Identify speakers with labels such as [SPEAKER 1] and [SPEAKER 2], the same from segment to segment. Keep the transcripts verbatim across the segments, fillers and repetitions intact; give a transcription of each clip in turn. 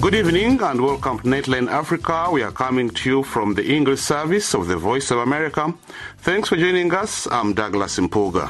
[SPEAKER 1] Good evening and welcome to Nightline Africa. We are coming to you from the English service of the Voice of America. Thanks for joining us. I'm Douglas Mpuga.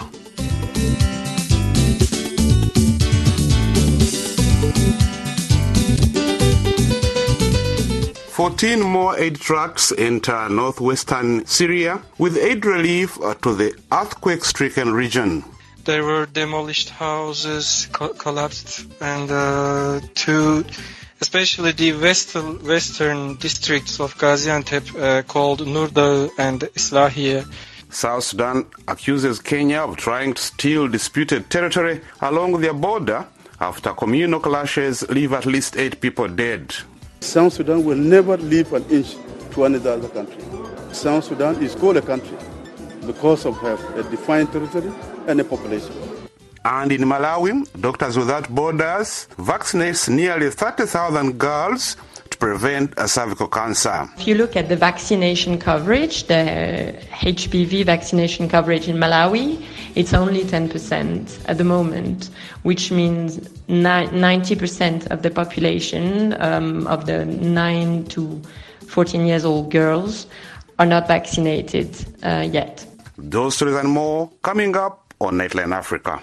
[SPEAKER 1] Fourteen more aid trucks enter northwestern Syria with aid relief to the earthquake-stricken region.
[SPEAKER 2] There were demolished houses, co- collapsed, and uh, two, especially the west- western districts of Gaziantep uh, called Nur Dağı and Islahiye.
[SPEAKER 1] South Sudan accuses Kenya of trying to steal disputed territory along their border after communal clashes leave at least eight people dead.
[SPEAKER 3] South Sudan will never leave an inch to another other country. South Sudan is called a country because of her a defined territory and a population.
[SPEAKER 1] And in Malawi, Doctors Without Borders vaccinates nearly thirty thousand girls to prevent a cervical cancer.
[SPEAKER 4] If you look at the vaccination coverage, the H P V vaccination coverage in Malawi, it's only ten percent at the moment, which means ninety percent of the population um, of the nine to fourteen years old girls are not vaccinated uh, yet.
[SPEAKER 1] Those stories and more coming up on Nightline Africa.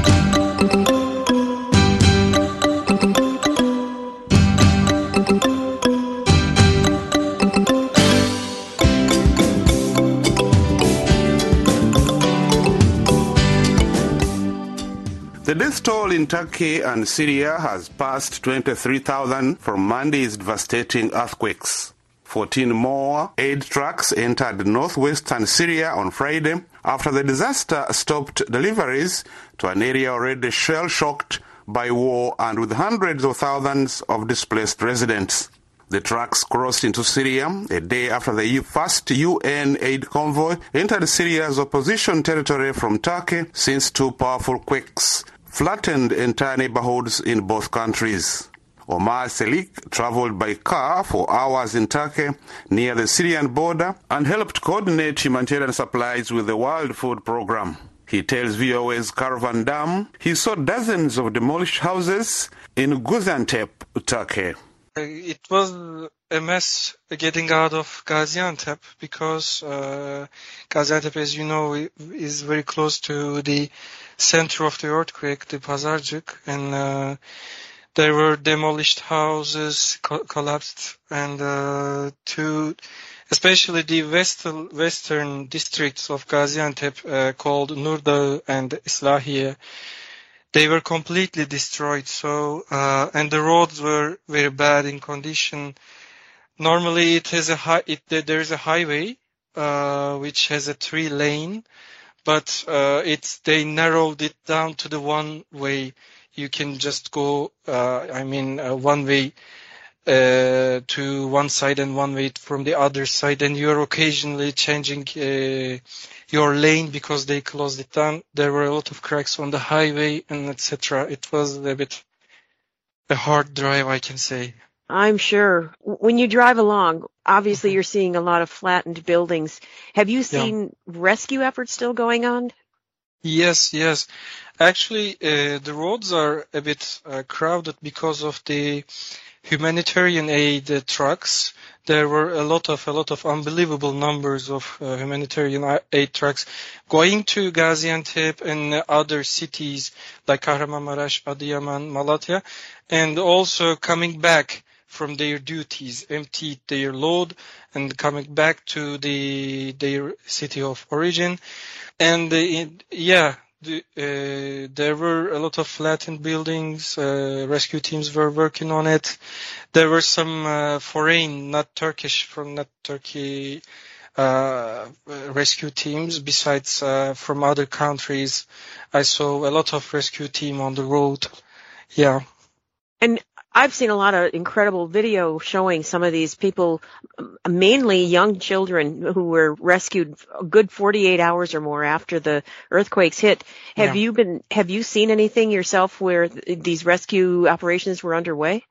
[SPEAKER 1] The death toll in Turkey and Syria has passed twenty-three thousand from Monday's devastating earthquakes. fourteen more aid trucks entered northwestern Syria on Friday after the disaster stopped deliveries to an area already shell-shocked by war and with hundreds of thousands of displaced residents. The trucks crossed into Syria a day after the first U N aid convoy entered Syria's opposition territory from Turkey since two powerful quakes flattened entire neighborhoods in both countries. Omar Selik traveled by car for hours in Turkey near the Syrian border and helped coordinate humanitarian supplies with the World Food Programme. He tells V O A's Caravan Dam he saw dozens of demolished houses in Gaziantep, Turkey.
[SPEAKER 2] It was a mess getting out of Gaziantep because uh, Gaziantep, as you know, is very close to the center of the earthquake, the Pazarcık, and uh, there were demolished houses, co- collapsed, and uh, two, especially the west- western districts of Gaziantep uh, called Nur Dağı and Islahiye, they were completely destroyed. So, uh, and the roads were very bad in condition. Normally, it has a high, it, there is a highway uh, which has a three lane, but uh, it's they narrowed it down to the one way. You can just go, uh, I mean, uh, one way uh, to one side and one way from the other side, and you're occasionally changing uh, your lane because they closed it down. There were a lot of cracks on the highway and et cetera. It was a bit a hard drive, I can say.
[SPEAKER 5] I'm sure. When you drive along, obviously you're seeing a lot of flattened buildings. Have you seen yeah. rescue efforts still going on?
[SPEAKER 2] Yes, yes. Actually, uh, the roads are a bit uh, crowded because of the humanitarian aid uh, trucks. There were a lot of a lot of unbelievable numbers of uh, humanitarian aid trucks going to Gaziantep and uh, other cities like Kahramanmaraş, Adıyaman, Malatya, and also coming back from their duties, emptied their load and coming back to the their city of origin. And uh, it, yeah, the, uh, there were a lot of flattened buildings. Uh, rescue teams were working on it. There were some uh, foreign, not Turkish, from not Turkey uh, rescue teams. Besides uh, from other countries, I saw a lot of rescue team on the road. Yeah.
[SPEAKER 5] And I've seen a lot of incredible video showing some of these people, mainly young children who were rescued a good forty-eight hours or more after the earthquakes hit. Have yeah. you been, have you seen anything yourself where th- these rescue operations were underway?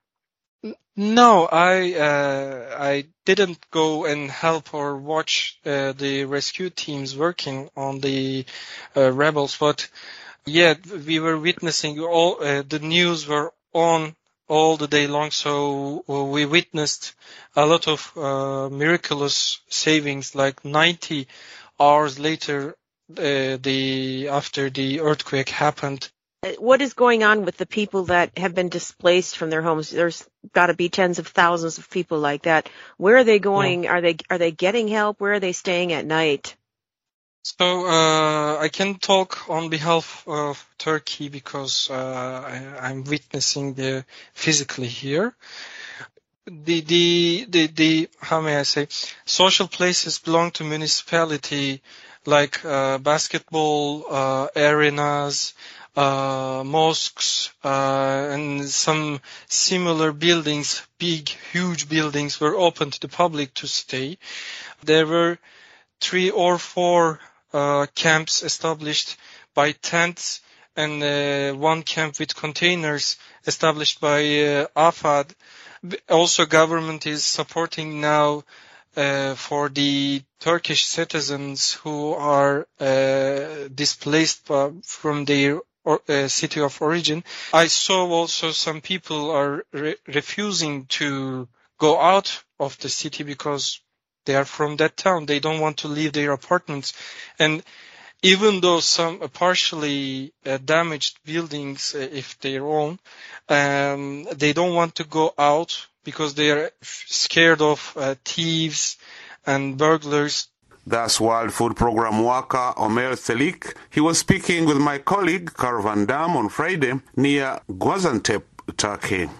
[SPEAKER 2] No, I, uh, I didn't go and help or watch uh, the rescue teams working on the uh, rebels, but yeah, we were witnessing all, uh, the news were on all the day long. So we witnessed a lot of uh, miraculous savings, like ninety hours later, uh, the after the earthquake happened.
[SPEAKER 5] What is going on with the people that have been displaced from their homes? There's got to be tens of thousands of people like that. Where are they going? Yeah. Are they are they getting help? Where are they staying at night?
[SPEAKER 2] So uh, I can talk on behalf of Turkey because uh, I, I'm witnessing the physically here. The, the the the how may I say? Social places belong to municipality, like uh, basketball uh, arenas, uh, mosques, uh, and some similar buildings. Big, huge buildings were open to the public to stay. There were three or four uh, camps established by tents, and uh, one camp with containers established by uh, A F A D. Also, government is supporting now uh, for the Turkish citizens who are uh, displaced from their or, uh, city of origin. I saw also some people are re- refusing to go out of the city because they are from that town. They don't want to leave their apartments. And even though some partially uh, damaged buildings, uh, if they're own, um, they don't want to go out because they are scared of uh, thieves and burglars.
[SPEAKER 1] That's World Food Programme worker Omer Selik. He was speaking with my colleague Carl Van Dam on Friday near Gaziantep, Turkey.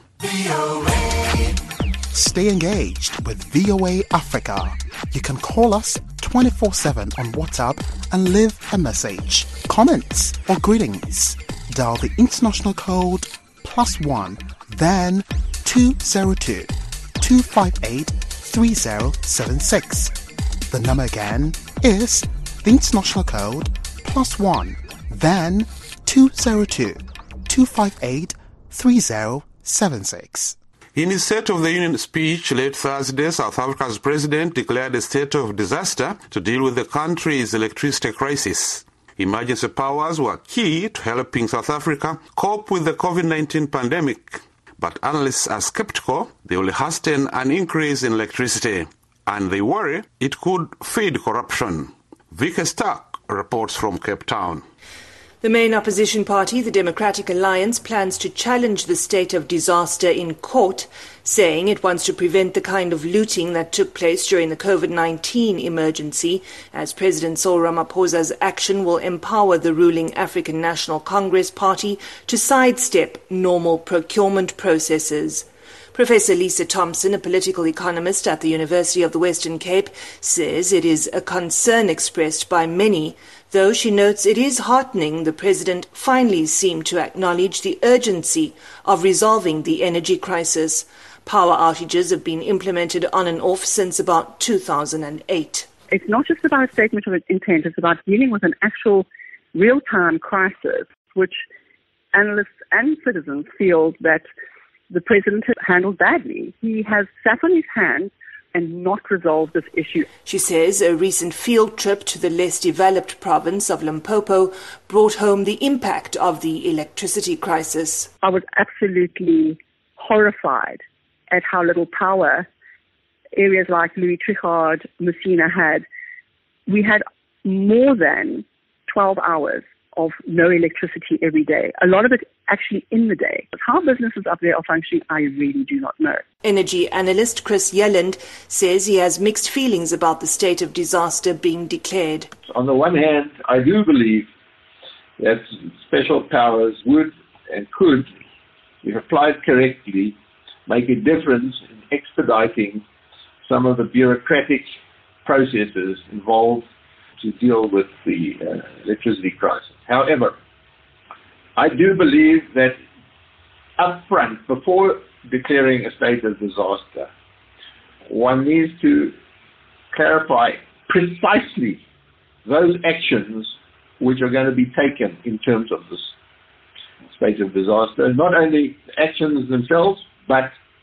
[SPEAKER 6] Stay engaged with V O A Africa. You can call us twenty-four seven on WhatsApp and leave a message, comments or greetings. Dial the international code plus one, then two zero two, two five eight, three zero seven six. The number again is the international code plus one, then two zero two, two five eight, three zero seven six.
[SPEAKER 1] In his State of the Union speech late Thursday, South Africa's president declared a state of disaster to deal with the country's electricity crisis. Emergency powers were key to helping South Africa cope with the covid nineteen pandemic. But analysts are skeptical they will hasten an increase in electricity, and they worry it could feed corruption. Vicky Stark reports from Cape Town.
[SPEAKER 7] The main opposition party, the Democratic Alliance, plans to challenge the state of disaster in court, saying it wants to prevent the kind of looting that took place during the covid nineteen emergency, as President Cyril Ramaphosa's action will empower the ruling African National Congress party to sidestep normal procurement processes. Professor Lisa Thompson, a political economist at the University of the Western Cape, says it is a concern expressed by many, though she notes it is heartening the president finally seemed to acknowledge the urgency of resolving the energy crisis. Power outages have been implemented on and off since about two thousand eight.
[SPEAKER 8] It's not just about a statement of intent, it's about dealing with an actual real-time crisis, which analysts and citizens feel that the president has handled badly. He has sat on his hands and not resolved this issue.
[SPEAKER 7] She says a recent field trip to the less developed province of Limpopo brought home the impact of the electricity crisis.
[SPEAKER 8] I was absolutely horrified at how little power areas like Louis Trichardt, Messina had. We had more than twelve hours of no electricity every day. A lot of it actually in the day. How businesses up there are functioning, I really do not know.
[SPEAKER 7] Energy analyst Chris Yelland says he has mixed feelings about the state of disaster being declared.
[SPEAKER 9] On the one hand, I do believe that special powers would and could, if applied correctly, make a difference in expediting some of the bureaucratic processes involved to deal with the uh, electricity crisis. However, I do believe that up front, before declaring a state of disaster, one needs to clarify precisely those actions which are going to be taken in terms of this state of disaster. Not only actions themselves, but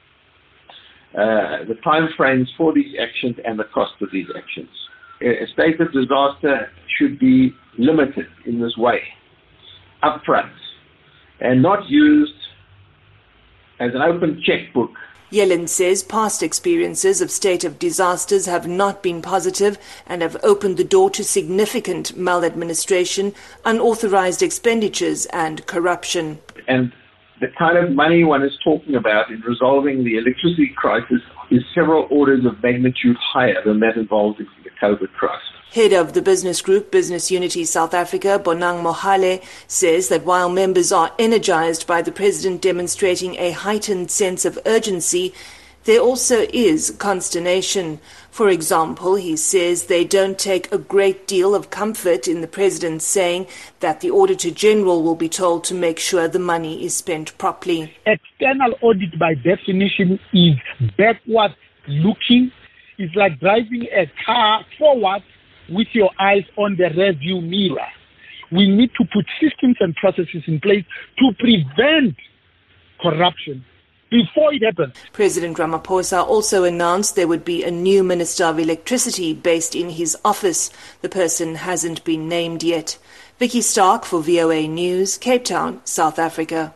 [SPEAKER 9] uh, the time frames for these actions and the cost of these actions. A state of disaster should be limited in this way, upfront, and not used as an open checkbook.
[SPEAKER 7] Yellen says past experiences of state of disasters have not been positive and have opened the door to significant maladministration, unauthorized expenditures and corruption.
[SPEAKER 9] And the kind of money one is talking about in resolving the electricity crisis is several orders of magnitude higher than that involved in the COVID crisis.
[SPEAKER 7] Head of the business group Business Unity South Africa, Bonang Mohale, says that while members are energized by the president demonstrating a heightened sense of urgency, there also is consternation. For example, he says they don't take a great deal of comfort in the president saying that the Auditor General will be told to make sure the money is spent properly.
[SPEAKER 10] External audit by definition is backward looking. It's like driving a car forward with your eyes on the rearview mirror. We need to put systems and processes in place to prevent corruption before it happens.
[SPEAKER 7] President Ramaphosa also announced there would be a new Minister of Electricity based in his office. The person hasn't been named yet. Vicky Stark for V O A News, Cape Town, South Africa.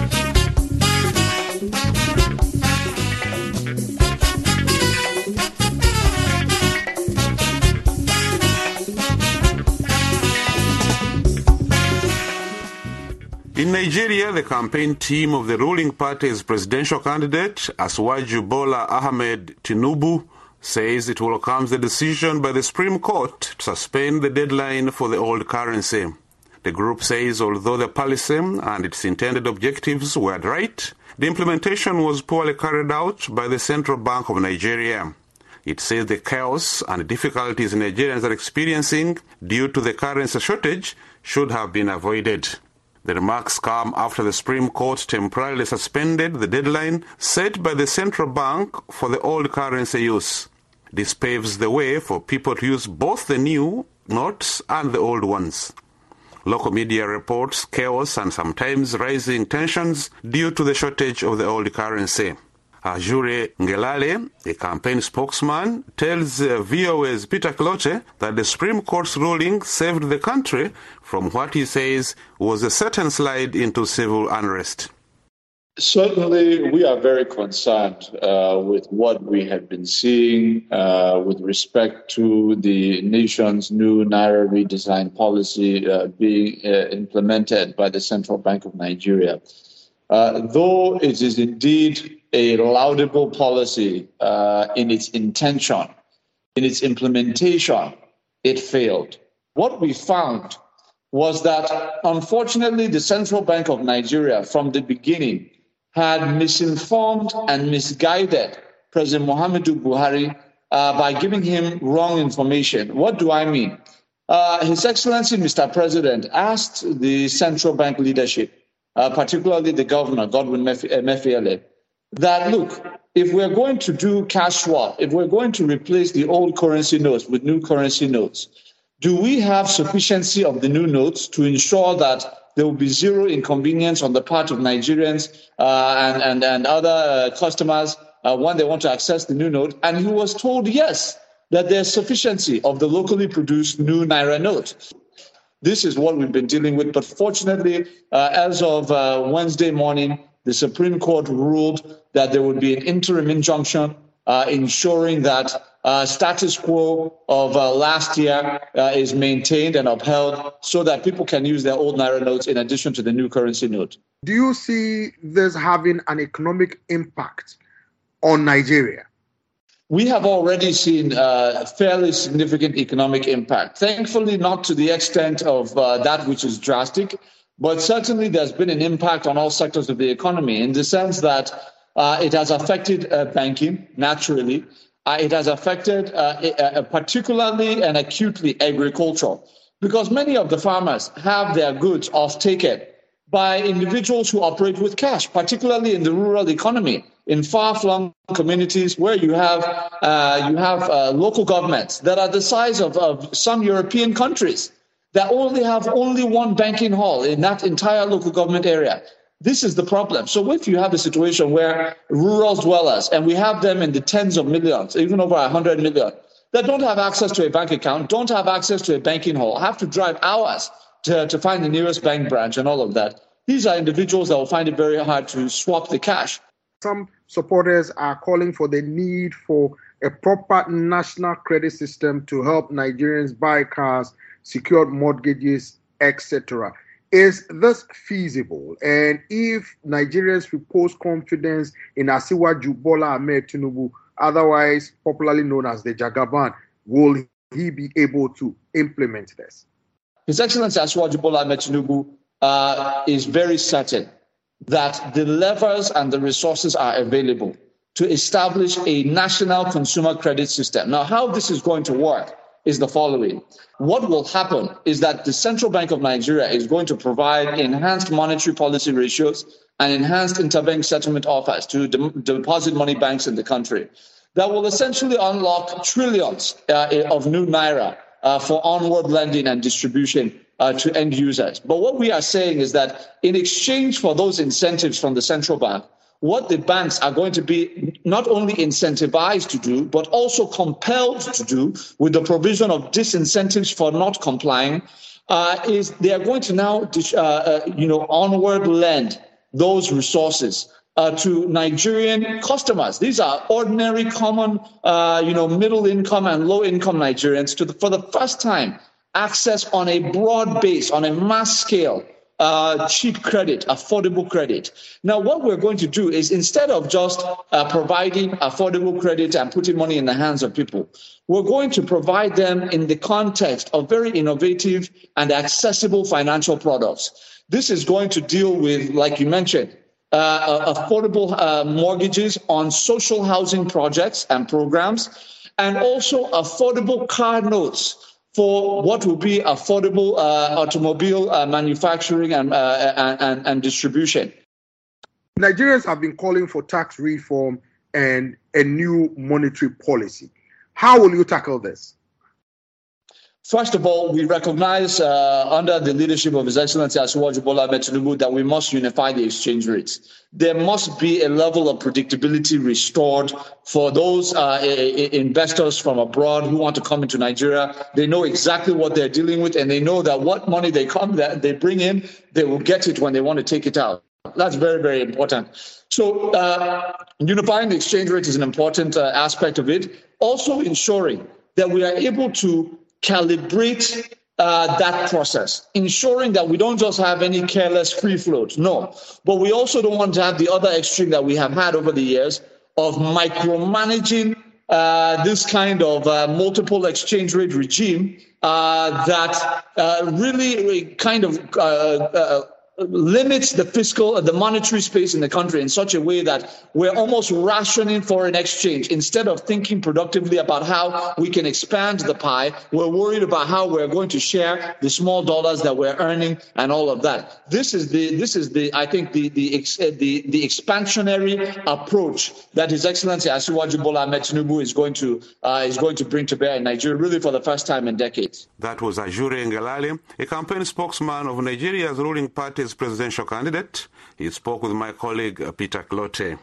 [SPEAKER 1] In Nigeria, the campaign team of the ruling party's presidential candidate, Asiwaju Bola Ahmed Tinubu, says it welcomes the decision by the Supreme Court to suspend the deadline for the old currency. The group says although the policy and its intended objectives were right, the implementation was poorly carried out by the Central Bank of Nigeria. It says the chaos and difficulties Nigerians are experiencing due to the currency shortage should have been avoided. The remarks come after the Supreme Court temporarily suspended the deadline set by the central bank for the old currency use. This paves the way for people to use both the new notes and the old ones. Local media reports chaos and sometimes rising tensions due to the shortage of the old currency. Ajure Ngelale, a campaign spokesman, tells uh, V O A's Peter Clote that the Supreme Court's ruling saved the country from what he says was a certain slide into civil unrest.
[SPEAKER 11] Certainly, we are very concerned uh, with what we have been seeing uh, with respect to the nation's new Naira redesign policy uh, being uh, implemented by the Central Bank of Nigeria. Uh, though it is indeed a laudable policy uh, in its intention, in its implementation, it failed. What we found was that, unfortunately, the Central Bank of Nigeria, from the beginning, had misinformed and misguided President Muhammadu Buhari uh, by giving him wrong information. What do I mean? Uh, His Excellency, Mister President, asked the central bank leadership, uh, particularly the governor, Godwin Emefiele, that, look, if we're going to do cash swap, if we're going to replace the old currency notes with new currency notes, do we have sufficiency of the new notes to ensure that there will be zero inconvenience on the part of Nigerians uh, and, and, and other uh, customers uh, when they want to access the new note? And he was told, yes, that there's sufficiency of the locally produced new Naira note. This is what we've been dealing with. But fortunately, uh, as of uh, Wednesday morning, the Supreme Court ruled that there would be an interim injunction uh, ensuring that uh, status quo of uh, last year uh, is maintained and upheld so that people can use their old Naira notes in addition to the new currency note.
[SPEAKER 12] Do you see this having an economic impact on Nigeria?
[SPEAKER 11] We have already seen uh, fairly significant economic impact. Thankfully, not to the extent of uh, that which is drastic, but certainly there's been an impact on all sectors of the economy in the sense that uh, it has affected uh, banking, naturally. Uh, it has affected uh, uh, particularly and acutely agriculture, because many of the farmers have their goods off-taken by individuals who operate with cash, particularly in the rural economy, in far-flung communities where you have uh, you have uh, local governments that are the size of, of some European countries that only have only one banking hall in that entire local government area. This is the problem. So if you have a situation where rural dwellers, and we have them in the tens of millions, even over one hundred million, that don't have access to a bank account, don't have access to a banking hall, have to drive hours to, to find the nearest bank branch and all of that, these are individuals that will find it very hard to swap the cash.
[SPEAKER 12] some supporters are calling for the need for a proper national credit system to help Nigerians buy cars, secure mortgages, et cetera. Is this feasible? And if Nigerians repose confidence in Asiwaju Bola Ahmed Tinubu, otherwise popularly known as the Jagaban, will he be able to implement this?
[SPEAKER 11] His Excellency Asiwaju Bola Ahmed Tinubu uh, is very certain that the levers and the resources are available to establish a national consumer credit system. Now, how this is going to work is the following. What will happen is that the Central Bank of Nigeria is going to provide enhanced monetary policy ratios and enhanced interbank settlement offers to de- deposit money banks in the country that will essentially unlock trillions uh, of new naira uh, for onward lending and distribution uh, to end users. But what we are saying is that in exchange for those incentives from the central bank, what the banks are going to be not only incentivized to do, but also compelled to do with the provision of disincentives for not complying, uh, is they are going to now, uh, uh, you know, onward lend those resources uh, to Nigerian customers. These are ordinary, common, uh, you know, middle income and low income Nigerians to the, for the first time access on a broad base, on a mass scale, Uh, cheap credit, affordable credit. Now, what we're going to do is instead of just uh, providing affordable credit and putting money in the hands of people, we're going to provide them in the context of very innovative and accessible financial products. This is going to deal with, like you mentioned, uh, affordable uh, mortgages on social housing projects and programs, and also affordable car notes for what will be affordable uh, automobile uh, manufacturing and, uh, and, and distribution.
[SPEAKER 12] Nigerians have been calling for tax reform and a new monetary policy. How will you tackle this?
[SPEAKER 11] First of all, we recognize uh, under the leadership of His Excellency Asiwaju Bola Ahmed Tinubu that we must unify the exchange rates. There must be a level of predictability restored for those uh, investors from abroad who want to come into Nigeria. They know exactly what they're dealing with, and they know that what money they come that they bring in, they will get it when they want to take it out. That's very, very important. So uh, unifying the exchange rate is an important uh, aspect of it. Also ensuring that we are able to calibrate uh, that process, ensuring that we don't just have any careless free float. No, but we also don't want to have the other extreme that we have had over the years of micromanaging uh, this kind of uh, multiple exchange rate regime uh, that uh, really kind of uh, uh, limits the fiscal, the monetary space in the country in such a way that we're almost rationing foreign exchange. Instead of thinking productively about how we can expand the pie, we're worried about how we're going to share the small dollars that we're earning and all of that. This is the, this is the, I think the, the, the, the expansionary approach that His Excellency Asiwaju Bola Ahmed Tinubu is going to, uh, is going to bring to bear in Nigeria, really for the first time in decades.
[SPEAKER 1] That was Ajuri Ngelale, a campaign spokesman of Nigeria's ruling party's presidential candidate. He spoke with my colleague Peter Clote.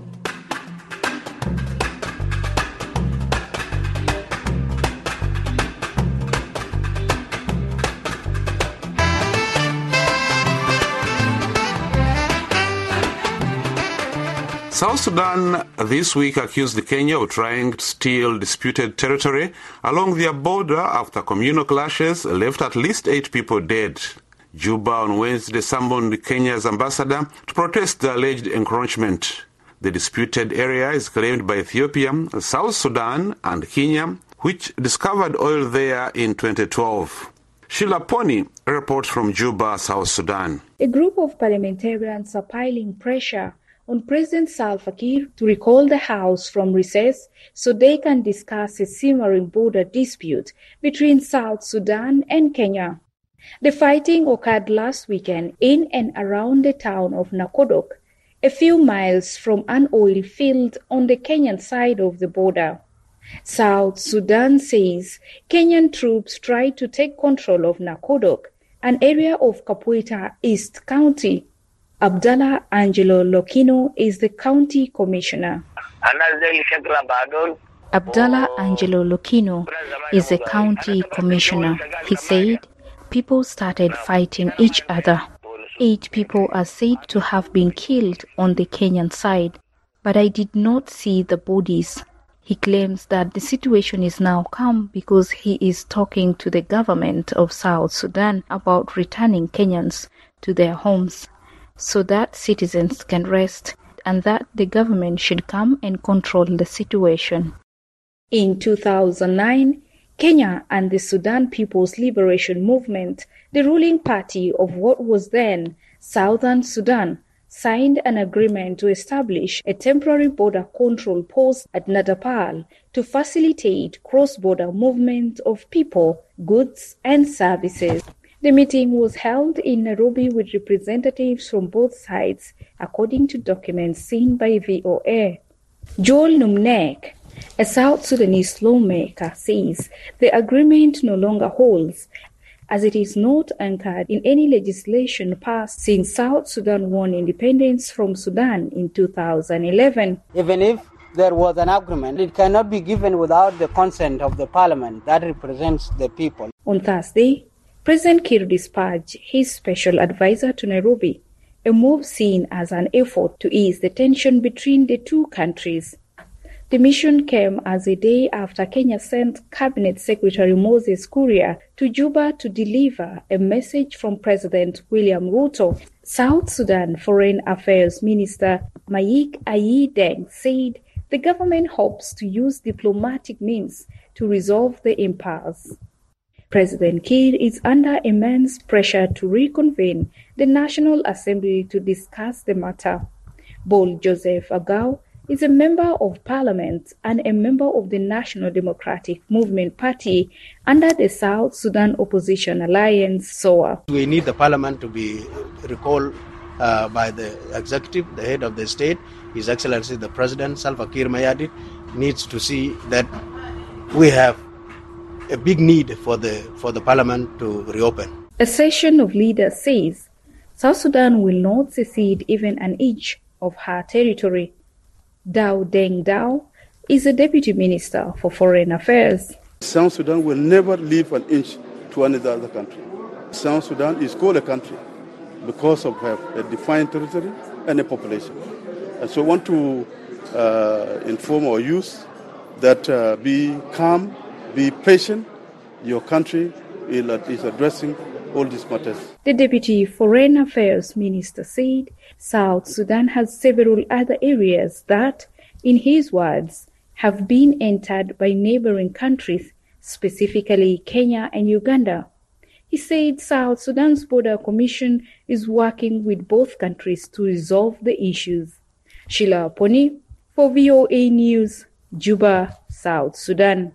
[SPEAKER 1] South Sudan this week accused Kenya of trying to steal disputed territory along their border after communal clashes left at least eight people dead. Juba on Wednesday summoned Kenya's ambassador to protest the alleged encroachment. The disputed area is claimed by Ethiopia, South Sudan, and Kenya, which discovered oil there in twenty twelve. Sheila Pony reports from Juba, South Sudan.
[SPEAKER 13] A group of parliamentarians are piling pressure on President Salva Kiir to recall the House from recess so they can discuss a simmering border dispute between South Sudan and Kenya. The fighting occurred last weekend in and around the town of Nakodok, a few miles from an oil field on the Kenyan side of the border. South Sudan says Kenyan troops tried to take control of Nakodok, an area of Kapuita East County. Abdallah Angelo Lokino is the county commissioner. Abdallah Angelo Lokino is the county commissioner. He said people started fighting each other. Eight people are said to have been killed on the Kenyan side. but I did not see the bodies. He claims that the situation is now calm because he is talking to the government of South Sudan about returning Kenyans to their homes so that citizens can rest and that the government should come and control the situation. In two thousand nine, Kenya and the Sudan People's Liberation Movement, the ruling party of what was then Southern Sudan, signed an agreement to establish a temporary border control post at Nadapal to facilitate cross-border movement of people, goods, and services. The meeting was held in Nairobi with representatives from both sides, according to documents seen by V O A. Joel Numnek, a South Sudanese lawmaker, says the agreement no longer holds, as it is not anchored in any legislation passed since South Sudan won independence from Sudan in two thousand eleven.
[SPEAKER 14] Even if there was an agreement, it cannot be given without the consent of the parliament that represents the people.
[SPEAKER 13] On Thursday, President Kiir dispatched his special advisor to Nairobi, a move seen as an effort to ease the tension between the two countries. The mission came as a day after Kenya sent Cabinet Secretary Moses Kuria to Juba to deliver a message from President William Ruto. South Sudan Foreign Affairs Minister Mayik Ayi Deng said the government hopes to use diplomatic means to resolve the impasse. President Kiir is under immense pressure to reconvene the National Assembly to discuss the matter. Bol Joseph Agau is a member of parliament and a member of the National Democratic Movement Party under the South Sudan Opposition Alliance, S O A.
[SPEAKER 15] We need the parliament to be recalled uh, by the executive, the head of the state, His Excellency the President, Salva Kiir Mayardit, needs to see that we have a big need for the for the parliament to reopen.
[SPEAKER 13] A session of leaders says South Sudan will not secede even an inch of her territory. Dao Deng Dao is a deputy minister for foreign affairs.
[SPEAKER 3] South Sudan will never leave an inch to any other country. South Sudan is called a country because of have a defined territory and a population. And so I want to uh, inform our youth that uh, be calm, be patient. Your country is addressing all these matters.
[SPEAKER 13] The Deputy Foreign Affairs Minister said South Sudan has several other areas that, in his words, have been entered by neighboring countries, specifically Kenya and Uganda. He said South Sudan's Border Commission is working with both countries to resolve the issues. Sheila Poni for V O A News, Juba, South Sudan.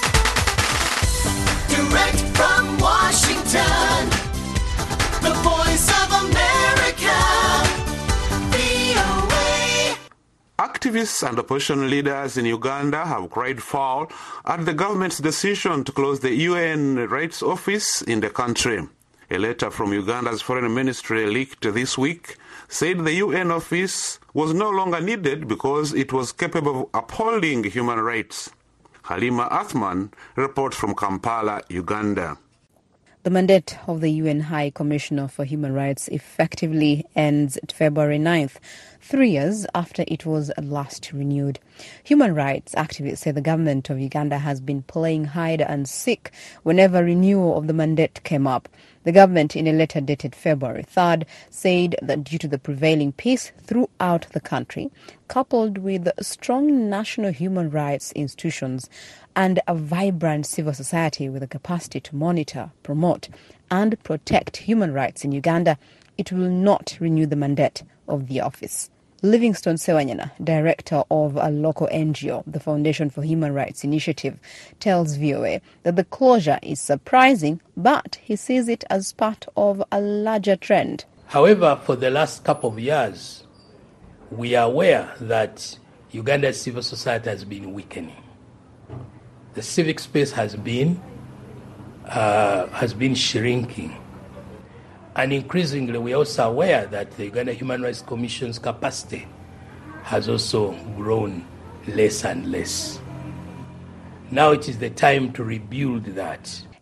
[SPEAKER 16] Direct from Washington, the Voice of America, V O A.
[SPEAKER 1] Activists and opposition leaders in Uganda have cried foul at the government's decision to close the U N Rights Office in the country. A letter from Uganda's foreign ministry leaked this week said the U N office was no longer needed because it was capable of upholding human rights. Halima Athman reports from Kampala, Uganda.
[SPEAKER 17] The mandate of the U N High Commissioner for Human Rights effectively ends February ninth, three years after it was last renewed. Human rights activists say the government of Uganda has been playing hide and seek whenever renewal of the mandate came up. The government, in a letter dated February third, said that due to the prevailing peace throughout the country, coupled with strong national human rights institutions and a vibrant civil society with the capacity to monitor, promote, and protect human rights in Uganda, it will not renew the mandate of the office. Livingstone Sewanyana, director of a local N G O, the Foundation for Human Rights Initiative, tells V O A that the closure is surprising, but he sees it as part of a larger trend.
[SPEAKER 18] However, for the last couple of years, we are aware that Uganda's civil society has been weakening. The civic space has been uh, has been shrinking. And increasingly, we are also aware that the Uganda Human Rights Commission's capacity has also grown less and less. Now it is the time to rebuild that.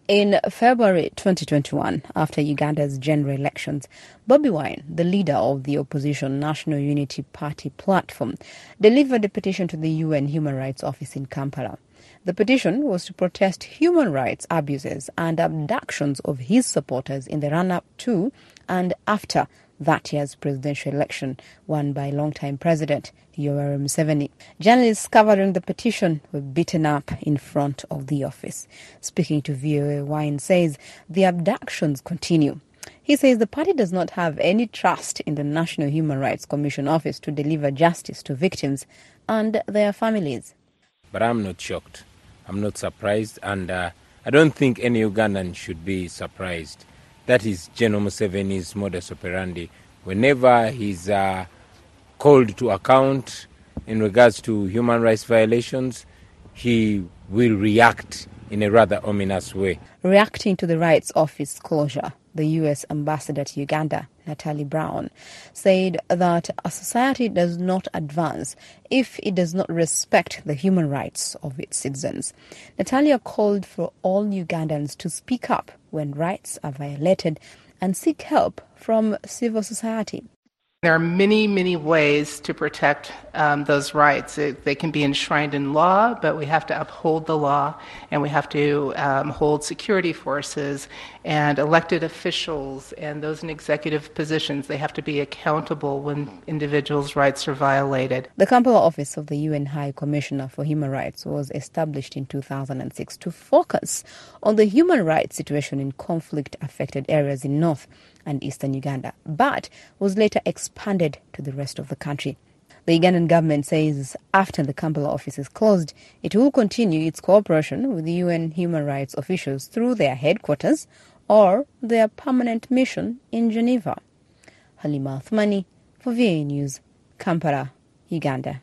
[SPEAKER 17] In February twenty twenty-one, after Uganda's general elections, Bobi Wine, the leader of the opposition National Unity Party platform, delivered a petition to the U N Human Rights Office in Kampala. The petition was to protest human rights abuses and abductions of his supporters in the run-up to and after that year's presidential election won by longtime President Yoweri Museveni. Journalists covering the petition were beaten up in front of the office. Speaking to V O A, Wine says the abductions continue. He says the party does not have any trust in the National Human Rights Commission office to deliver justice to victims and their families.
[SPEAKER 19] But I'm not shocked. I'm not surprised, and uh, I don't think any Ugandan should be surprised. That is General Museveni's modus operandi. Whenever he's uh, called to account in regards to human rights violations, he will react in a rather ominous way.
[SPEAKER 17] Reacting to the Rights Office closure, the U S ambassador to Uganda, Natalie Brown, said that a society does not advance if it does not respect the human rights of its citizens. Natalia called for all Ugandans to speak up when rights are violated and seek help from civil society.
[SPEAKER 20] There are many, many ways to protect um, those rights. It, they can be enshrined in law, but we have to uphold the law, and we have to um, hold security forces and elected officials and those in executive positions. They have to be accountable when individuals' rights are violated.
[SPEAKER 17] The Kampala office of the U N High Commissioner for Human Rights was established in two thousand six to focus on the human rights situation in conflict-affected areas in North and Eastern Uganda, but was later expanded to the rest of the country. The Ugandan government says after the Kampala office is closed, it will continue its cooperation with the U N human rights officials through their headquarters or their permanent mission in Geneva. Halima Athmani for V O A News, Kampala, Uganda.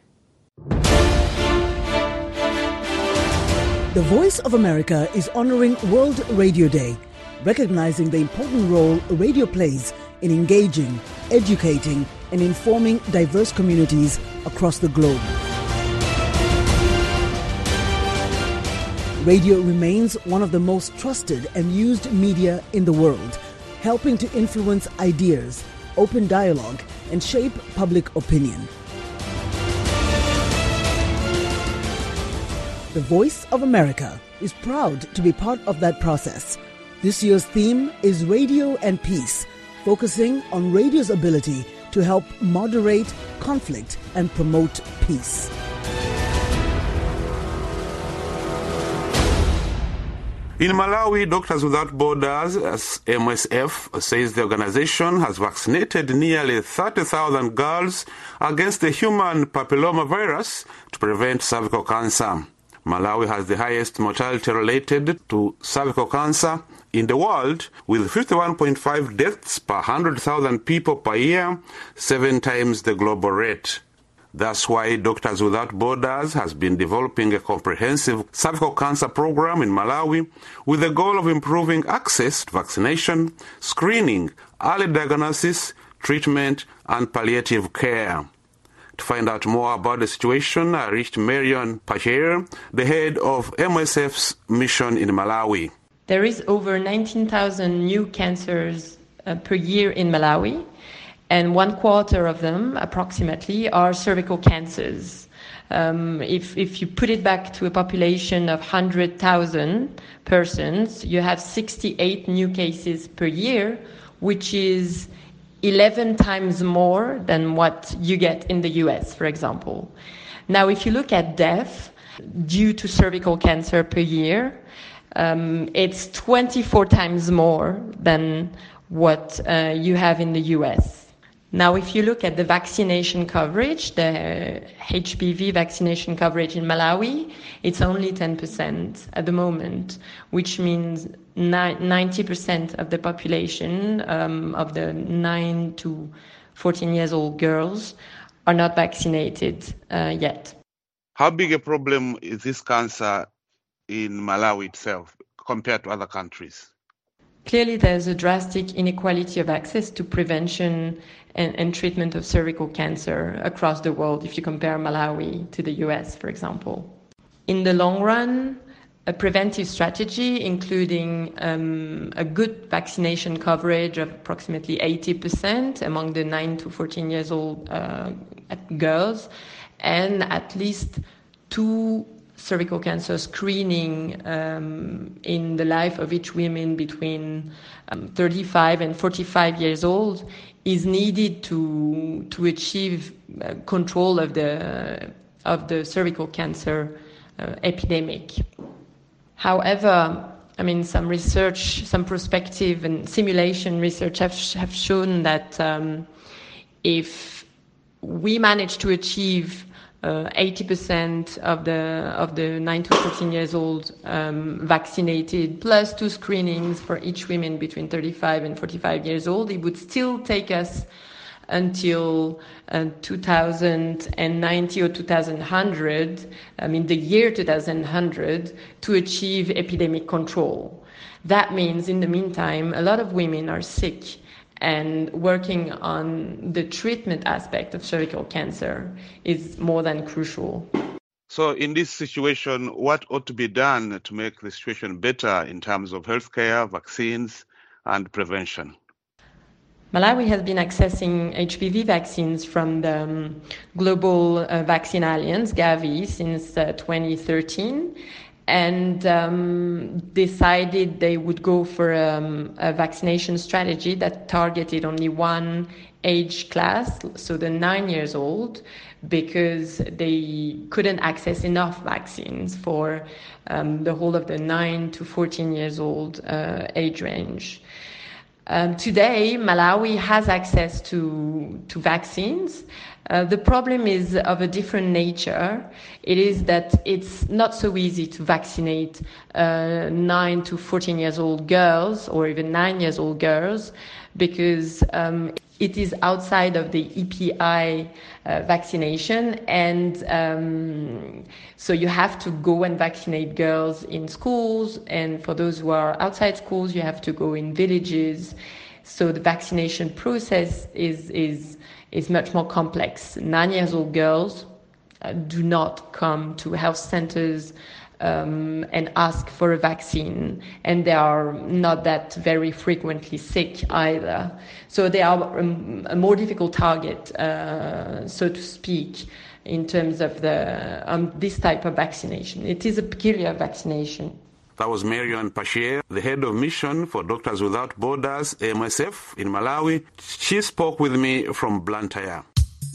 [SPEAKER 21] The Voice of America is honoring World Radio Day, recognizing the important role radio plays in engaging, educating, and informing diverse communities across the globe. Radio remains one of the most trusted and used media in the world, helping to influence ideas, open dialogue, and shape public opinion. The Voice of America is proud to be part of that process. This year's theme is Radio and Peace, focusing on radio's ability to help moderate conflict and promote peace.
[SPEAKER 1] In Malawi, Doctors Without Borders, M S F, says the organization has vaccinated nearly thirty thousand girls against the human papillomavirus to prevent cervical cancer. Malawi has the highest mortality related to cervical cancer in the world, with fifty-one point five deaths per one hundred thousand people per year, seven times the global rate. That's why Doctors Without Borders has been developing a comprehensive cervical cancer program in Malawi with the goal of improving access to vaccination, screening, early diagnosis, treatment, and palliative care. To find out more about the situation, I reached Marion Pacher, the head of M S F's mission in Malawi.
[SPEAKER 4] There is over nineteen thousand new cancers uh, per year in Malawi, and one quarter of them, approximately, are cervical cancers. Um, if, if you put it back to a population of one hundred thousand persons, you have sixty-eight new cases per year, which is eleven times more than what you get in the U S, for example. Now, if you look at death due to cervical cancer per year, um, it's twenty-four times more than what uh, you have in the U S. Now, if you look at the vaccination coverage, the H P V vaccination coverage in Malawi, it's only ten percent at the moment, which means ninety percent of the population um, of the nine to fourteen years old girls are not vaccinated uh, yet.
[SPEAKER 1] How big a problem is this cancer in Malawi itself compared to other countries?
[SPEAKER 4] Clearly, there's a drastic inequality of access to prevention and, and treatment of cervical cancer across the world if you compare Malawi to the U S, for example. In the long run, a preventive strategy, including um, a good vaccination coverage of approximately eighty percent among the nine to fourteen years old uh, girls, and at least two cervical cancer screening um, in the life of each woman between um, thirty-five and forty-five years old is needed to to achieve uh, control of the of the cervical cancer uh, epidemic. However, I mean, some research, some prospective and simulation research have have shown that um, if we manage to achieve uh, eighty percent of the of the nine to fourteen years old um, vaccinated, plus two screenings for each woman between thirty-five and forty-five years old, it would still take us until uh, two thousand ninety or two thousand one hundred, I mean the year two thousand one hundred, to achieve epidemic control. That means in the meantime, a lot of women are sick, and working on the treatment aspect of cervical cancer is more than crucial.
[SPEAKER 1] So in this situation, what ought to be done to make the situation better in terms of healthcare, vaccines, and prevention?
[SPEAKER 4] Malawi has been accessing H P V vaccines from the um, Global uh, Vaccine Alliance, Gavi, since uh, twenty thirteen, and um, decided they would go for um, a vaccination strategy that targeted only one age class, so the nine years old, because they couldn't access enough vaccines for um, the whole of the nine to fourteen years old uh, age range. Um, today, Malawi has access to to vaccines. Uh, the problem is of a different nature. It is that it's not so easy to vaccinate uh, nine to fourteen years old girls, or even nine years old girls, because um, it is outside of the E P I uh, vaccination, and um, so you have to go and vaccinate girls in schools, and for those who are outside schools, you have to go in villages. So the vaccination process is is is much more complex. Nine years old girls uh, do not come to health centers Um, and ask for a vaccine, and they are not that very frequently sick either. So they are um, a more difficult target, uh, so to speak, in terms of the um, this type of vaccination. It is a peculiar vaccination.
[SPEAKER 1] That was Marion Pashier, the head of mission for Doctors Without Borders, A M S F, in Malawi. She spoke with me from Blantyre.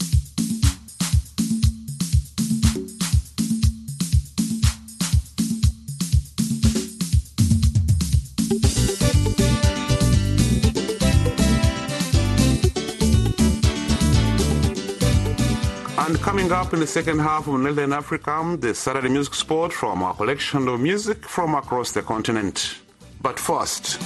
[SPEAKER 1] And coming up in the second half of Northern Africa, the Saturday Music Spot from our collection of music from across the continent. But first,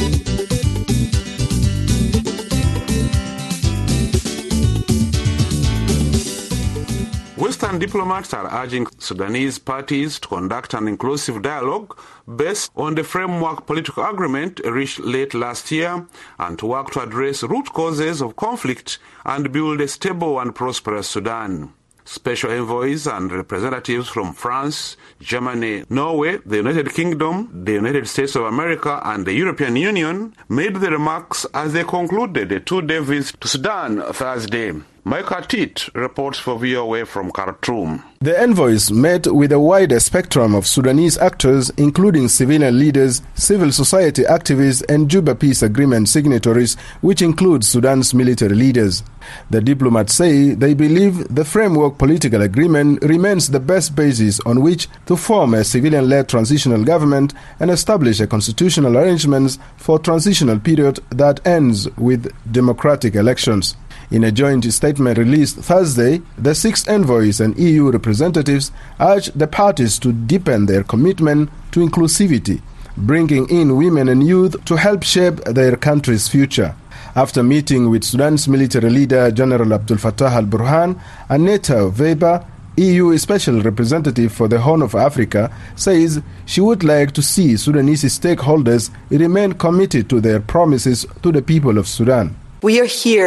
[SPEAKER 1] Western diplomats are urging Sudanese parties to conduct an inclusive dialogue based on the framework political agreement reached late last year, and to work to address root causes of conflict and build a stable and prosperous Sudan. Special envoys and representatives from France, Germany, Norway, the United Kingdom, the United States of America, and the European Union made the remarks as they concluded a two-day visit to Sudan Thursday. Mike Atit reports for V O A from Khartoum.
[SPEAKER 5] The envoys met with a wider spectrum of Sudanese actors, including civilian leaders, civil society activists, and Juba Peace Agreement signatories, which includes Sudan's military leaders. The diplomats say they believe the framework political agreement remains the best basis on which to form a civilian-led transitional government and establish a constitutional arrangements for a transitional period that ends with democratic elections. In a joint statement released Thursday, the six envoys and E U representatives urged the parties to deepen their commitment to inclusivity, bringing in women and youth to help shape their country's future. After meeting with Sudan's military leader General Abdel Fattah al-Burhan, Annetta Weber, E U Special Representative for the Horn of Africa, says she would like to see Sudanese stakeholders remain committed to their promises to the people of Sudan.
[SPEAKER 22] We are here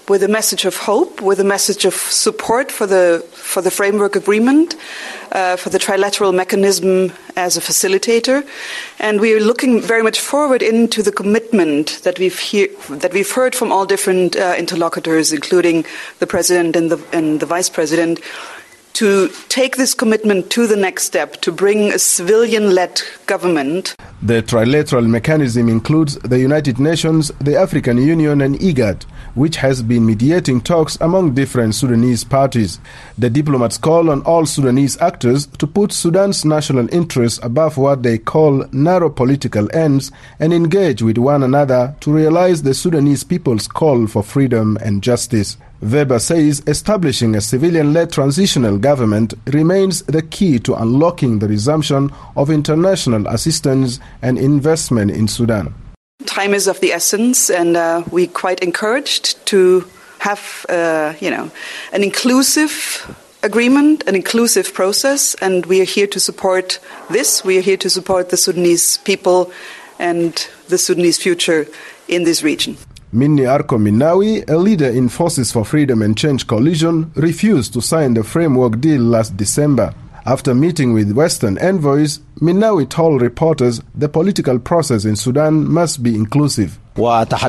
[SPEAKER 2] with a message of hope, with a message of support for the for the framework agreement, uh, for the trilateral mechanism as a facilitator, and we are looking very much forward into the commitment that we've hear, that we've heard from all different uh, interlocutors, including the president and the and the vice president, to take this commitment to the next step, to bring a civilian-led government.
[SPEAKER 5] The trilateral mechanism includes the United Nations, the African Union and IGAD, which has been mediating talks among different Sudanese parties. The diplomats call on all Sudanese actors to put Sudan's national interests above what they call narrow political ends and engage with one another to realize the Sudanese people's call for freedom and justice. Weber says establishing a civilian-led transitional government remains the key to unlocking the resumption of international assistance and investment in Sudan.
[SPEAKER 2] Time is of the essence, and uh, we're quite encouraged to have, uh, you know, an inclusive agreement, an inclusive process, and we are here to support this. We are here to support the Sudanese people and the Sudanese future in this region.
[SPEAKER 5] Minni Arko Minawi, a leader in Forces for Freedom and Change coalition, refused to sign the framework deal last December. After meeting with Western envoys, Minawi told reporters the political process in Sudan must be inclusive.
[SPEAKER 22] We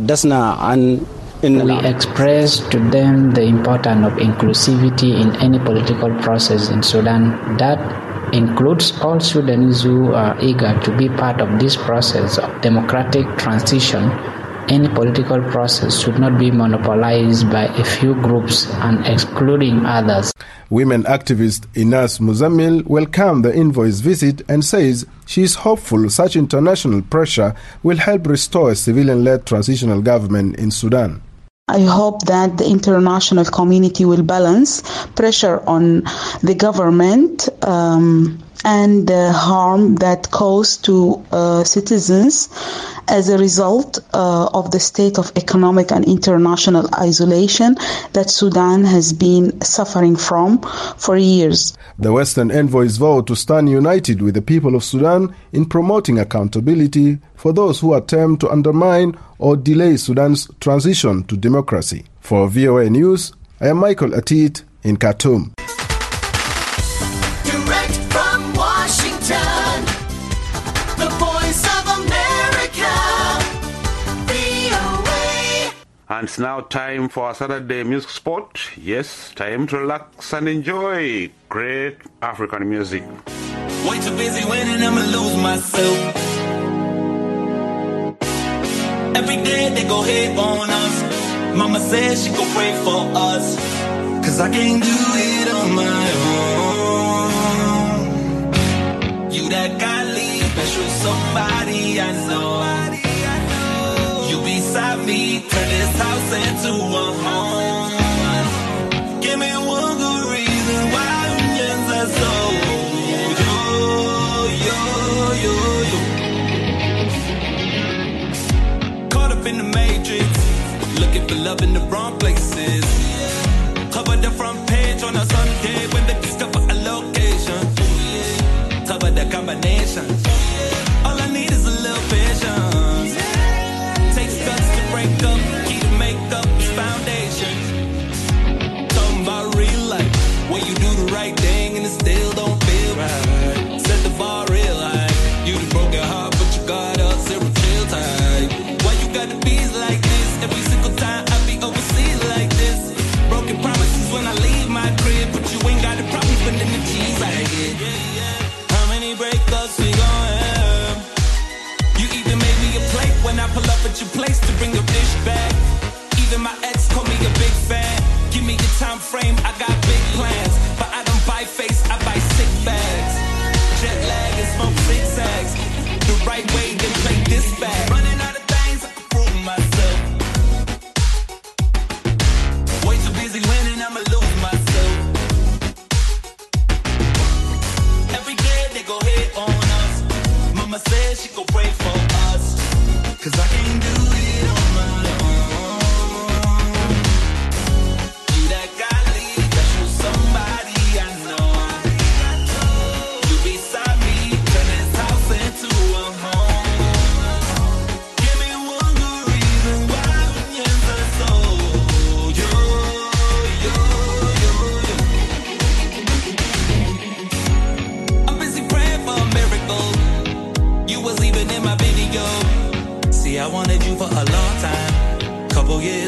[SPEAKER 22] expressed to them the importance of inclusivity in any political process in Sudan. That includes all Sudanese who are eager to be part of this process of democratic transition. Any political process should not be monopolized by a few groups and excluding others.
[SPEAKER 5] Women activist Inas Muzammil welcomed the envoy's visit and says she is hopeful such international pressure will help restore a civilian-led transitional government in Sudan.
[SPEAKER 23] I hope that the international community will balance pressure on the government um, and the harm that caused to uh, citizens as a result uh, of the state of economic and international isolation that Sudan has been suffering from for years.
[SPEAKER 5] The Western envoys vowed to stand united with the people of Sudan in promoting accountability for those who attempt to undermine or delay Sudan's transition to democracy. For V O A News, I am Michael Atit in Khartoum.
[SPEAKER 16] Direct from Washington, the voice of America, V O A.
[SPEAKER 1] And it's now time for our Saturday music spot. Yes, time to relax and enjoy great African music.
[SPEAKER 24] Way too busy winning, I'ma lose myself. Every day they go hate on us. Mama says she gon' pray for us, cause I can't do it on my own. You that godly, special somebody I know. You beside me, turn this house into a home. Give me one good reason why I'm just a soul. Yo, yo, yo, yo. Caught up in the matrix, looking for love in the wrong places. Cover the front page on a Sunday when they discover a location. Cover the combination. All I need is a little patience. Takes guts to break up, key to make up this foundation. Talking about real life, where you do the right thing and it still don't feel right. Set the bar real high. You the broken heart, but you got up zero chill time. Why you gotta be like this? Every single time I be overseas like this. Broken promises when I leave my crib, but you ain't got a problem spending the cheese I get. How many breakups we gon' have? You even made me a plate when I pull up at your place to bring your dish back. Even my ex call me a big fan. Give me your time frame, I got big plans. But I don't buy face, I buy sick bags. Jet lag and smoke zigzags. The right way, then play this bag. Running out of things, I can prove myself. Way too busy winning, I'ma lose myself. Every day they go hate on us. Mama says she gon' pray for us, cause I can't do it on my own. You that godly, special somebody I know. You beside me, turn this house into a home.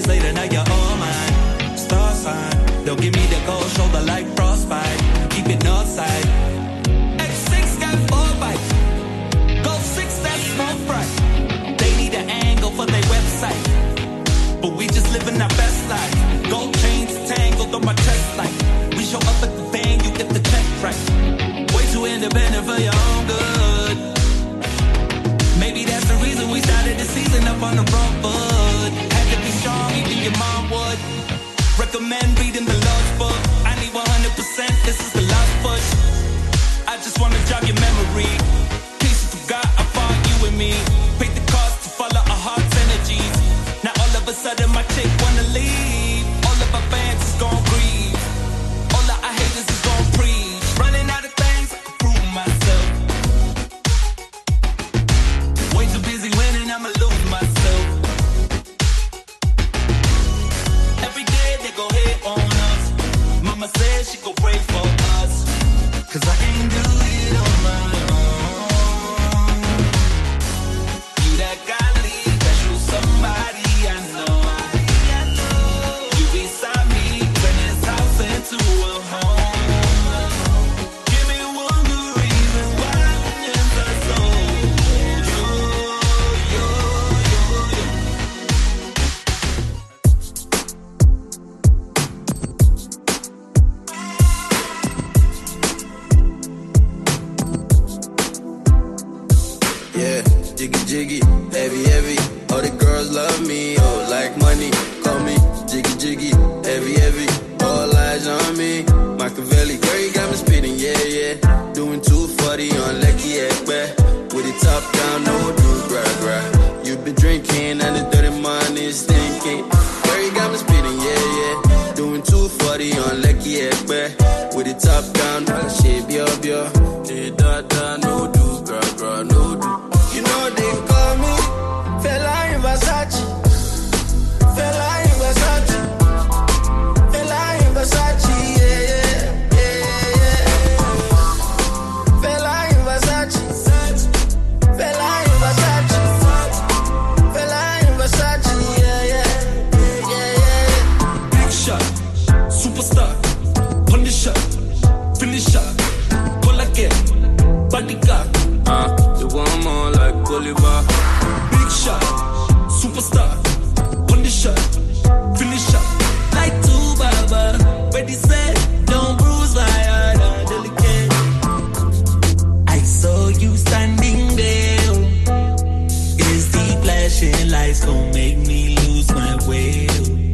[SPEAKER 24] years later, now you're all mine. Star sign, don't give me the cold shoulder like frostbite. Keep it north side. X six got four bites. Go six, that's smoke bright. They need an angle for their website, but we just living our best life. Gold chains tangled on my chest like we show up at the van, you get the check right. Way too independent for your own good. Maybe that's the reason we started the season up on the front foot. Had to be strong, even your mom would. Recommend reading the Lord's book. I need one hundred percent, this is the last push. I just wanna jog your memory. In case you forgot, I fought you and me. Paid the cost to follow our heart's energies. Now all of a sudden my chick wanna leave. All of our fans is gon' grieve. All of our haters is gon' preach. Running out of things I can prove myself. Way too busy winning, I'ma lose myself. Every day they go hate on us. Mama says she go pray for us. Cause I can't do it on my own. You that got lead, special somebody I know. You beside me, turn this house into a home. Give me one good reason why I'm in the soul. Yo, yo, yo, yo.
[SPEAKER 6] Yeah, jiggy jiggy, heavy heavy. All the girls love me, oh like money. Call me jiggy jiggy, heavy heavy. All eyes on me. Machiavelli, girl you got me speeding, yeah yeah. Doing two forty on Lecky Ekpe. With the top down, no do gra gra. You been drinking and the dirty money is stinking. Girl you got me speeding, yeah yeah. Doing two forty on Lecky Ekpe. With the top down, all the shit bio bio. Yeah da da, no do gra gra, no do. You know they call me fella in Versace, fella in Versace, fella in Versace, yeah yeah yeah yeah. Fella in Versace, fella in Versace, fella in Versace, yeah yeah yeah yeah.
[SPEAKER 24] Big shot, superstar, punisher, finisher, call again, bodyguard.
[SPEAKER 6] Uh, you want more like Bolivar.
[SPEAKER 24] Big shot, superstar, punisher, finisher. Like two Baba, ready set, don't bruise my heart, I'm delicate. I saw you standing there. Is the flashing lights gon' make me lose my way?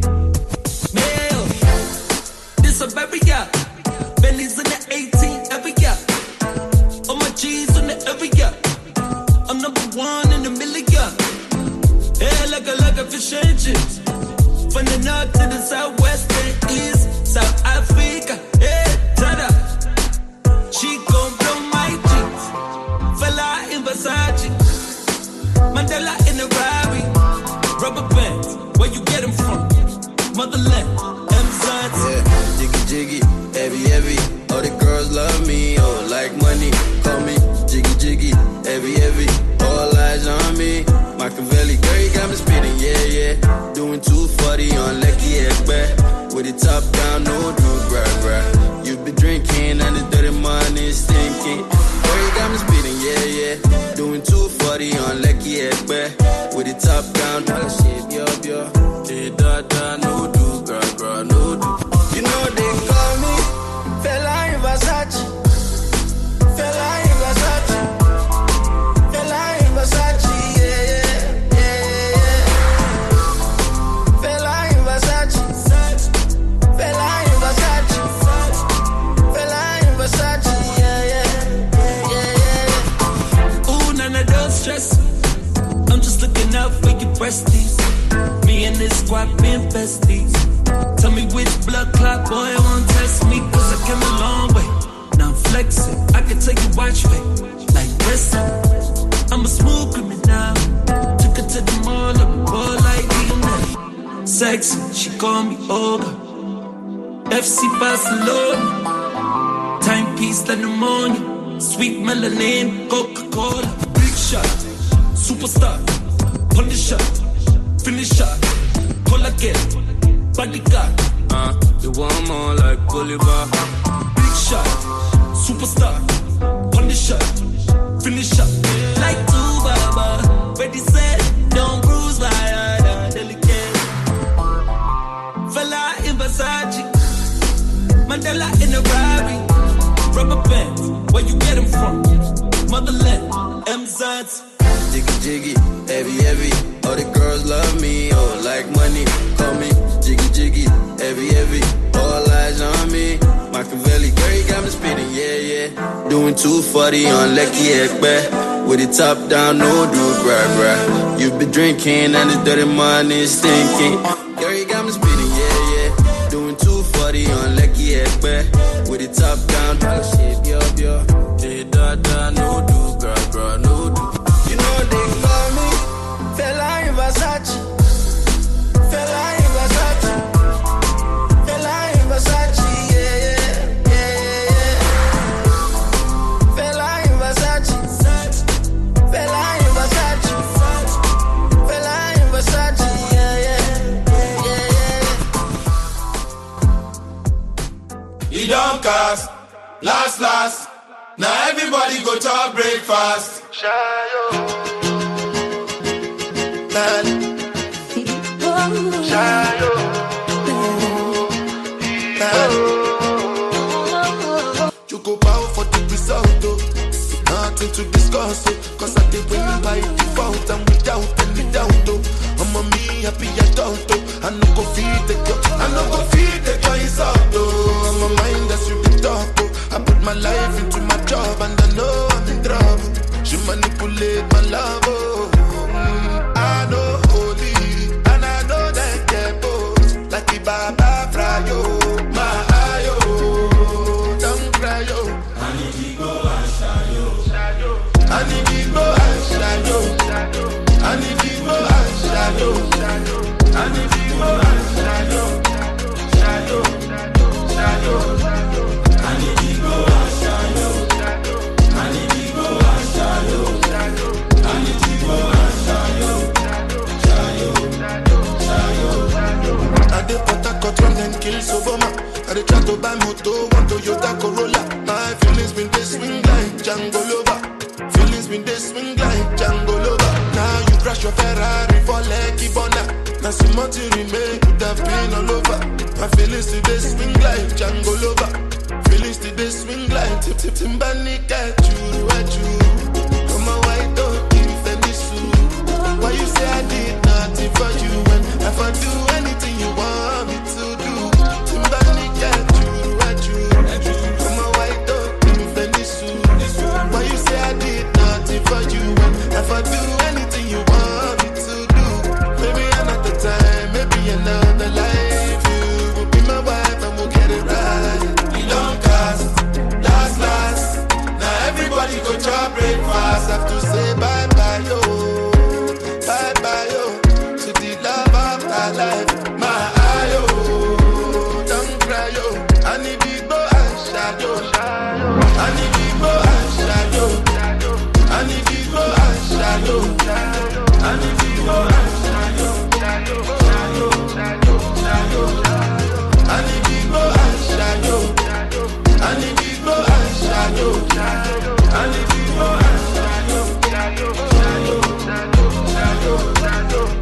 [SPEAKER 24] Mayo, this a baby yacht. Bentley's in the eighteen every yacht. All my G's in the every yacht. I'm number one in a million. Yeah, like a like a fish and chips. From the north to the southwest and east, South Africa. Yeah, tada. She gon' blow my jeans. Fella in Versace, Mandela in the Rari. Rubber bands, where you get 'em from? Motherland, M-Sons.
[SPEAKER 6] Yeah, jiggy jiggy, heavy heavy. All the girls love me, oh like money. Call me jiggy jiggy, heavy heavy. All eyes on me. Machiavelli, girl you got me speeding, yeah yeah. Doing two forty on Lecky Ekpe. With the top down, no do gra gra. You been drinking and the dirty money is stinking. Girl you got me speeding, yeah yeah. Doing two forty on Lecky Ekpe. With the top down, all the shit bio bio. Yeah da da, no do gra gra, no do. You know they call me fella in Versace, fella in Versace, fella in Versace, yeah yeah yeah yeah. Fella in Versace, fella in Versace, fella in Versace, yeah yeah yeah yeah.
[SPEAKER 24] Ooh, none of those stress. I'm just looking out for your breasties. Me and this squad been besties. Tell me which blood clot boy won't test me. Cause I came a long way. Now I'm flexing. I can take your watch way. Like wrestling. I'm a smooth criminal. Took her to the mall. I'm boy like Lionel. Sexy. She call me Olga. F C Barcelona. Timepiece like pneumonia. Sweet melanin. Coca-Cola. Big shot. Superstar. Punisher. Finisher. call again, bodyguard. Uh, you want more like Bolivar. Big shot, superstar, punish shot, finish up. Like two Baba, ready set, don't bruise my other delicate. Fella in Versace, Mandela in a Rari, rubber band, where you get 'em from? Motherland, M Z.
[SPEAKER 6] Jiggy jiggy, heavy heavy, all the girls love me, oh like money, call me jiggy jiggy, heavy heavy, all eyes on me. Machiavelli, girl, you got me spinning, yeah yeah. Doing two forty on Lecky Ekbe, with the top down, no do bra bra. You been drinking and the dirty money stinking. Girl, you got me spinning, yeah yeah. Doing two forty on Lecky Ekbe, with the top down, dollar shape, yo yo. Hey da da, no do bra bra, no do. You know they call me fella in Versace, fella in Versace, fella in Versace, yeah yeah yeah yeah. Fella in Versace, fella in Versace, fella in Versace, yeah yeah yeah yeah.
[SPEAKER 24] He don't cast, last last. Now everybody go to breakfast. Shayo. Shayo. You go bow for the result, oh. Nothing to discuss, oh. Cause I did win by default and without any doubt, oh. I'm a me happy adult, oh. I no go feed the girl, I no go feed the girl, it's out, oh. I'm a mind that's you the talk, oh. I put my life into my job and I know I'm in trouble. She manipulate my love, oh. Mm, I know holy and I know that get both. Like the Baba Frayo, my ayo, don't cry, yo. I need to go and shayo. I need to go and shayo. I need to go and shayo. I need to go and shayo. Shayo, shayo, shayo. I need to go and shayo. I need to go and shayo. I need to go and shayo. Shayo, shayo. I dey put a cut from them kills Obama. I dey try to buy moto, one Toyota Corolla. My feelings been they swing like Django Lover. Feelings been they swing like Django Lover. Now you crash your Ferrari for Lucky Bona. Now some more to remain, could have been all over. My feelings today swing like Django Lover. Feelings today swing like Tip Tip Timbani cat you, at you. Come on, why don't give any suit? Why you say I did nothing for you when if I do anything you want me to do? Timbani cat you, at you. Come on, why don't give any suit? Why you say I did nothing for you when if I do anything you want me to do? Maybe another time, maybe another life. You will be my wife and we'll get it right. You don't cast, last, last. Now everybody go to breakfast. Have to say bye bye, yo. Bye bye, yo. To the love of my life. My eye, yo. Don't cry, yo. I need to go and shadow. I need to go and shadow. I need to go and shadow. I need to go and shadow. Shadow, shadow, shadow. I need to go and shadow. I need to go and shadow. I need to go and shadow. Shadow, shadow, shadow, shadow.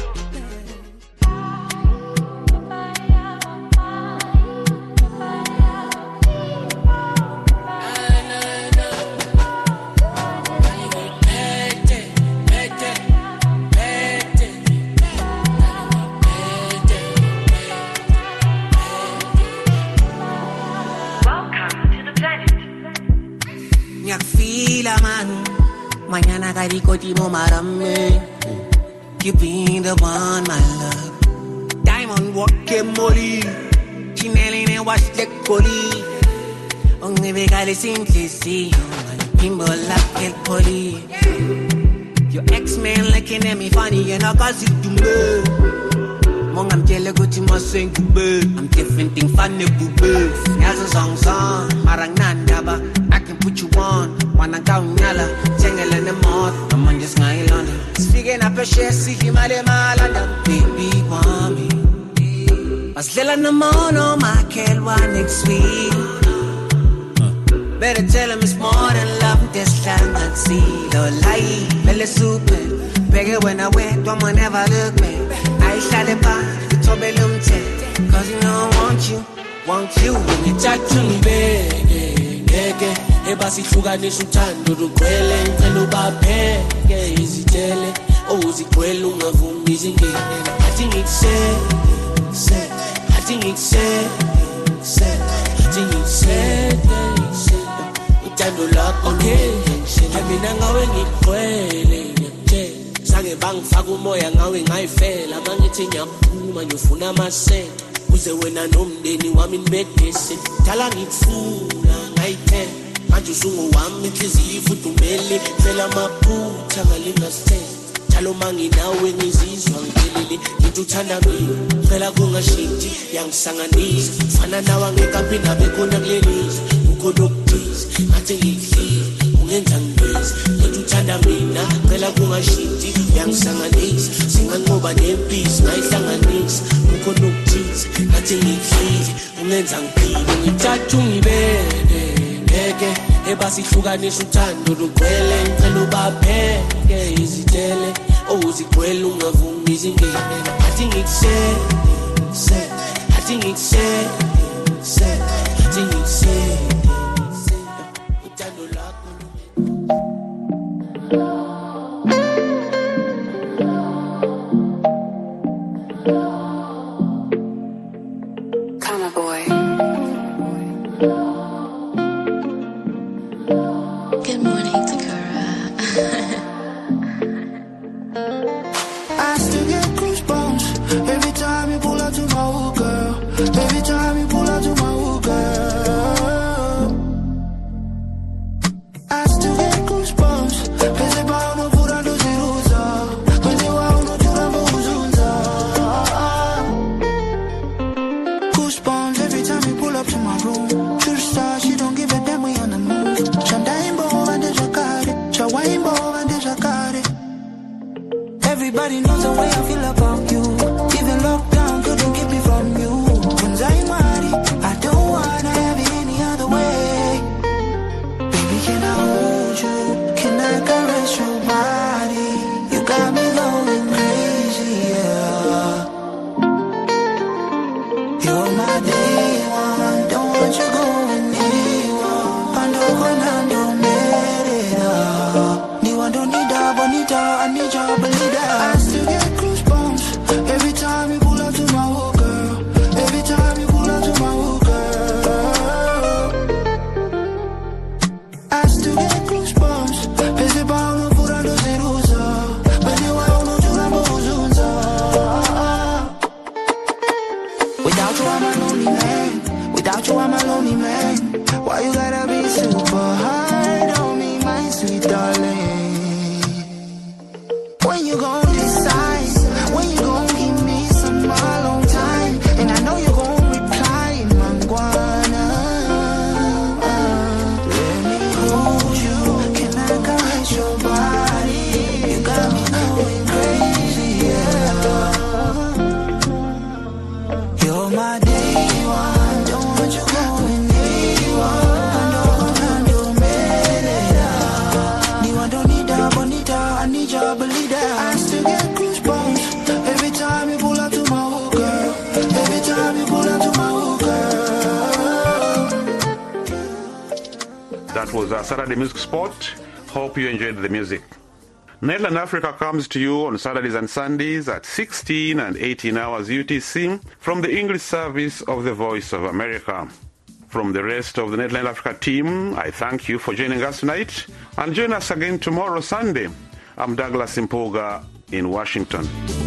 [SPEAKER 7] Fila mano, mañana caricotimo marame. You be the one, my love. Diamond walking molly, Chanel in a wash the collie. Only we got a simply see you, Kimbo like el poli. Your ex-man looking at me funny, and I got it to me. Mong I'm jelly go to my sing bube. I'm different thing funny bube. As a song song, marang nandaba. I can put you on. Wanna go nyala, jangle in the mouth. I'm on just ngayon. Speaking up a share, see him at the malanda. Baby, want me. Zilla Namono, my Kelwa next week. Better tell him it's more than love, this land and see. Lo lie, Lele super. Bigger when I went, don't man ever look me. I shot it by the Tobelum tent. Cause you know I want you, want you.
[SPEAKER 8] Ngithathu bege, ngeke ebasihlukanisa uthando lugcwele ngicela ubapheke izitshele ozigcwele ungavumi izingene athi ngikuse se athi ngikuse se athi ngikuse uthando lakho ngeke mina ngawe ngigcwele nje sange bangifaka umoya ngawe ngayifela mangithi ngiyaphuma ngifuna amasela uze wena nomndeni wami nibedese dala ngikufuna ngayithela manje usungowami inhliziyo ifudumele phela amaphutha ngalingasithela njalo manginawe ngizizwa ngiphelele ngithi uthanda mina phela kungashintshi yangisanganisa fana nawe angekapi nabe khona kulelizwe ukhona okuthize ngathi ngikudlile ungenza ngibese ngithi uthanda mina phela kungashintshi yangisanganisa singanqoba nempisi ngayihlanganisa ukhona okuthize ngathi ngikudlile ungenza ngiphile ngithatha ungibeke ngeke ebasihlukanisa uthando lugcwele ngicela ubapheke izitshele ozigcwele ungavumi izingene athi ngikuse se athi ngikuse se athi ngikuse uthando lakho
[SPEAKER 9] Kama boy. Good morning, Takara.
[SPEAKER 10] I still get goosebumps every time you pull out to my hood, girl. Every time you pull out to my hood, girl. I still get goosebumps. Pese pa uno pura ndo ziruza. Pese wa uno chura mbo uzunza. Goosebumps every time you pull up to my room. True star, she don't give a damn, we on the move. Chandaimbo and the jacare. Chawaimbo and the jacare. Everybody knows the way I feel about you. Even lockdown couldn't keep me from you. Kunzaimari, I don't wanna have it any other way. Baby, can I hold you? Can I caress your body? You got me going crazy, yeah. You're my day one, don't want you going anywhere. Pando konando mereda. Ni wando nida bonita, I need your belida. I still get goosebumps every time you pull up to my hood, girl. Every time you pull up to my hood, girl. I still get goosebumps. Pese pa uno pura ndo ziruza. Pese wa uno chura mbo uzunza. Without you I'm a lonely man. Without you I'm a lonely man. Why you gotta be super hard on me, my sweet darling? When you gon' decide, when you gon' give me some alone time, and I know you gon' reply, Mangwana. Let me hold you, can I caress your body? You got me going crazy, yeah. You're my day one, don't want you going anywhere. Ando konando mereda. Ni wando nida bonita, I need your belida. I still get goosebumps every time you pull up to my hood, girl. Every time you pull up to my hood, girl.
[SPEAKER 1] That was our Saturday Music Spot. Hope you enjoyed the music. Netherland Africa comes to you on Saturdays and Sundays at sixteen and eighteen hours U T C from the English service of the Voice of America. From the rest of the Netherland Africa team, I thank you for joining us tonight, and join us again tomorrow, Sunday. I'm Douglas Impoga in Washington.